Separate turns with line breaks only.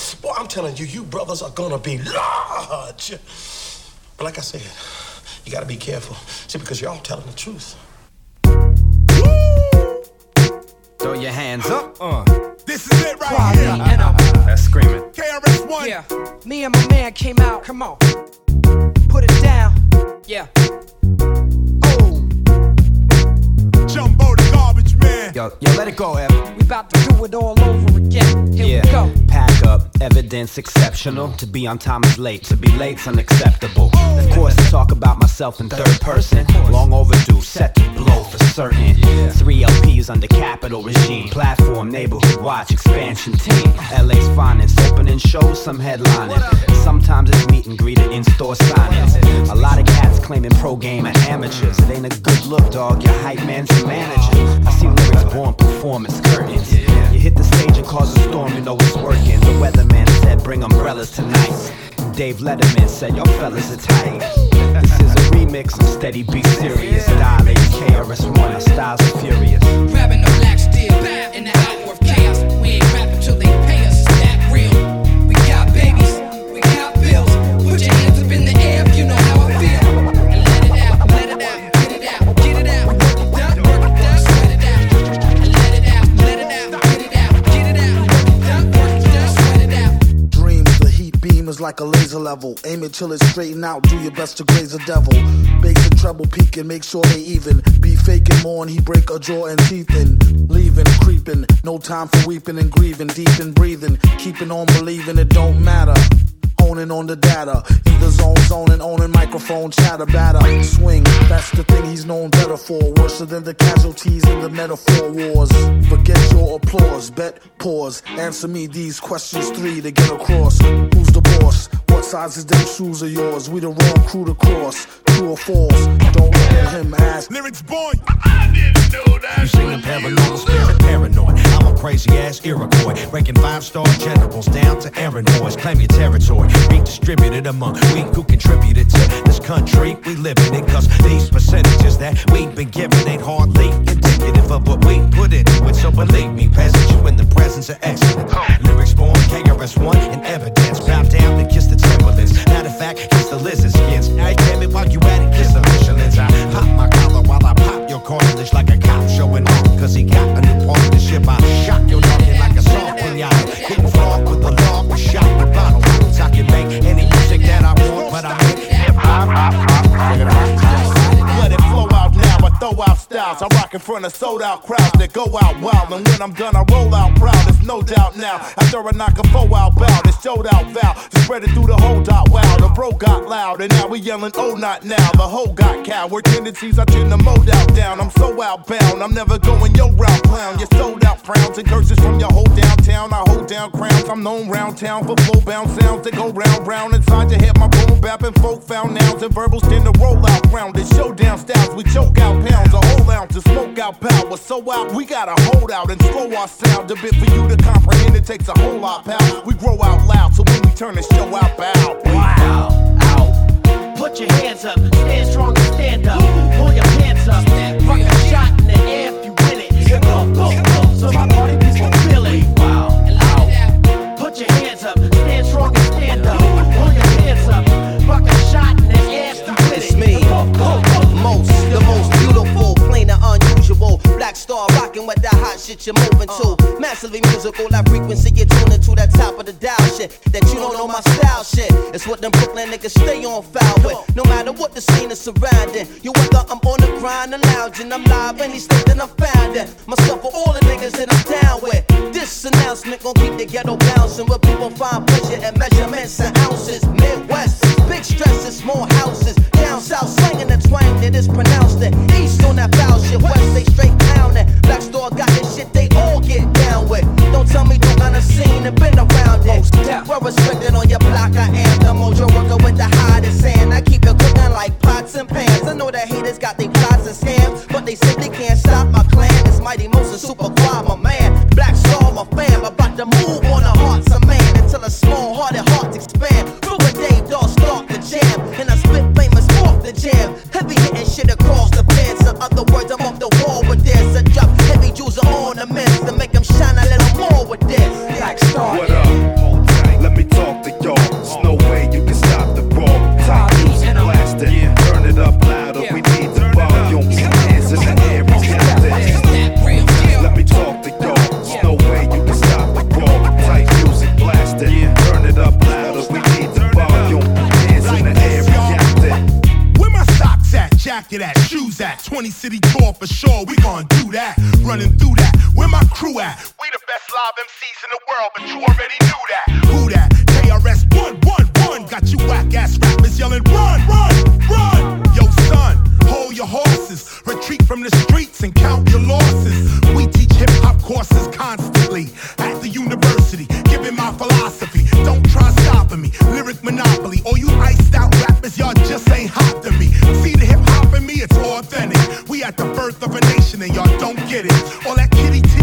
Boy, I'm telling you, you brothers are gonna be large. But like I said, you gotta be careful. See, because you're all telling the truth.
Throw your hands up.
This is it right here.
That's screaming.
KRS-One.
Yeah, me and my man came out. Come on, put it down. Yeah. Oh,
Jumbo the garbage man.
Yo, let it go, Ev.
we about to do it all over again. Here we go.
Pack up, evidence exceptional. To be on time is late, to be late's unacceptable. Of course, I talk about myself in third person. Long overdue, set to blow for certain. 3 LPs under capital regime. Platform, neighborhood watch, expansion team. LA's finest, opening shows, some headlining. Sometimes it's meet and greet at in-store signings. A lot of cats claiming pro game at amateurs. It ain't a good look, dog, your hype man's your manager. I see lyrics born, performance curtains. You hit the stage and cause a storm, you know it's working. The weatherman said bring umbrellas tonight. Dave Letterman said y'all fellas are tight. This is a remix of Steady Be Serious. Style KRS-One, our styles are furious.
Grabbing the black steel in the hour of chaos. We ain't rapping till they pay us. It's that real. We got babies, we got bills. Put your hands up in the air if you know how I feel. And let it out, get it out, get it out. Work it down, sweat it out. And let it out, get it out, get it out. Work it down, sweat it out.
Dreams, the heat beam is like a laser level. Aim it till it's straighten out, do your best to graze a devil. Bass and treble peaking, make sure they even. Be faking more and he break a jaw and teeth in. Leaving, creeping, no time for weeping and grieving. Deep in breathing, keeping on believing it don't matter. Honing on the data, in the zone, zoning, owning microphone, chatter, batter, swing. That's the thing he's known better for. Worse than the casualties in the metaphor wars. Forget your applause, bet, pause. Answer me these questions 3 to get across. Who's the boss? What size is them shoes of yours? We the wrong crew to cross. True or false? Don't look at him, ask.
Lyrics boy. I didn't know that.
You seen a paranormal spirit, paranoid. I'm a crazy ass Iroquois, breaking 5-star generals down to errand boys. Claim your territory, redistributed among we who contributed to this country. We live in it, cause these percentages that we've been given ain't hardly indicative of what we put into it. So believe me, peasant, you in the presence of excellence. Lyrics born, KRS-One, and evidence. Bow down and kiss the Timberlands. Matter of fact, kiss the lizard skins. Hey, damn it, while you at it, kiss the Michelins. I pop my collar while I pop your cartilage like a cop showing off. Cause he got a new partnership. I shock your noggin like a song pinata. Getting flawed with the law, we shot the bottle. I can make any music that I want, but I make hip-hop.
Let it flow out now, I throw out styles. I rock in front of sold out crowds that go out wild. And when I'm done, I roll out proud. There's no doubt now. After I knock a foe out bout, it's showed out vow. Just spread it through the whole dot. Wow, the bro got loud, and now we yelling, oh, not now. The whole got coward tendencies, I tend to mold out down. I'm so outbound, I'm never going your route, clown. You sold out frowns and curses from your whole downtown. I hold down crowns, I'm known round town for flow bound sounds that go round, round. Inside your head, my boom bapping folk found nouns and verbals tend to roll out round. It's showdown styles, we choke out pounds, a whole ounce to smoke out power. So out, we gotta hold out and slow our sound a bit for you to comprehend. It takes a whole lot, pal. We grow out loud, so when we turn the show out, bow.
Wow, out. Put your hands up, stand strong and stand up. Pull your pants up, rock a shot in the air if you win it. Go, go, go, so my party people feel it. Wow, out. Put your hands up, stand strong and stand up. Pull your pants up, rock a shot in the air if you win it.
It's me, the most beautiful, plain and unusual. Black star rocking with that hot shit you're moving to. Massively musical, that frequency you're tuning to that top of the dial shit. That you don't know my style shit. It's what them Brooklyn niggas stay on foul with. No matter what the scene is surrounding. You whether I'm on the grind and lounging, I'm live any state that I'm found in. Myself for all the niggas that I'm down with. This announcement gon' keep the ghetto bouncing, where people find pleasure and measurements and ounces. Midwest, big stresses, small houses. Down south, slanging the twang that is pronounced it. East on that foul shit, west they straight down it. Black Star got this shit they all get down with. Don't tell me you kind of scene and been around it. Well respected on your block, I am the mojo worker with the hottest hand. I keep it cooking like pots and pans. I know the haters got their plots and scams, but they simply can't stop my clan. It's Mighty Motion, Super Quad, my man. Black Star, my fam, about to move on the hearts of man until a small-hearted hearts expand. Through
20 city tour for sure, we gon' do that. Running through that, where my crew at? We the best live MCs in the world, but you already knew that. Who that? KRS 111. Got you whack ass rappers yelling, run, run, run. Yo son, hold your horses. Retreat from the streets and count your losses. We teach hip hop courses constantly at the university, giving my philosophy. Don't try stopping me. Lyric monopoly. All you iced out rappers, y'all just ain't hot to me. See the hip hop in me, it's authentic. We at the birth of a nation and y'all don't get it. All that kitty